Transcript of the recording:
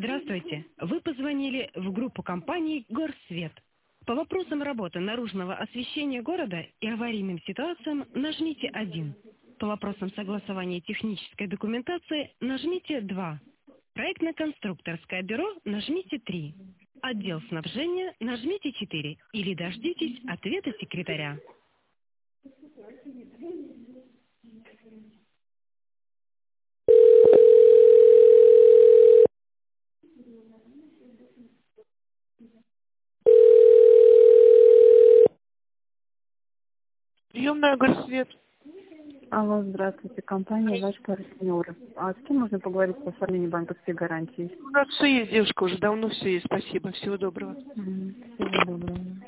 Здравствуйте. Вы позвонили в группу компании «Горсвет». По вопросам работы наружного освещения города и аварийным ситуациям нажмите 1. По вопросам согласования технической документации нажмите 2. Проектно-конструкторское бюро нажмите 3. Отдел снабжения нажмите 4. Или дождитесь ответа секретаря. Приемная Горсвет. Алло, здравствуйте, компания «Ваш партнер». А с кем можно поговорить по оформлению банковской гарантии? У нас все есть, девушка, уже давно все есть. Спасибо. Всего доброго. Всего доброго.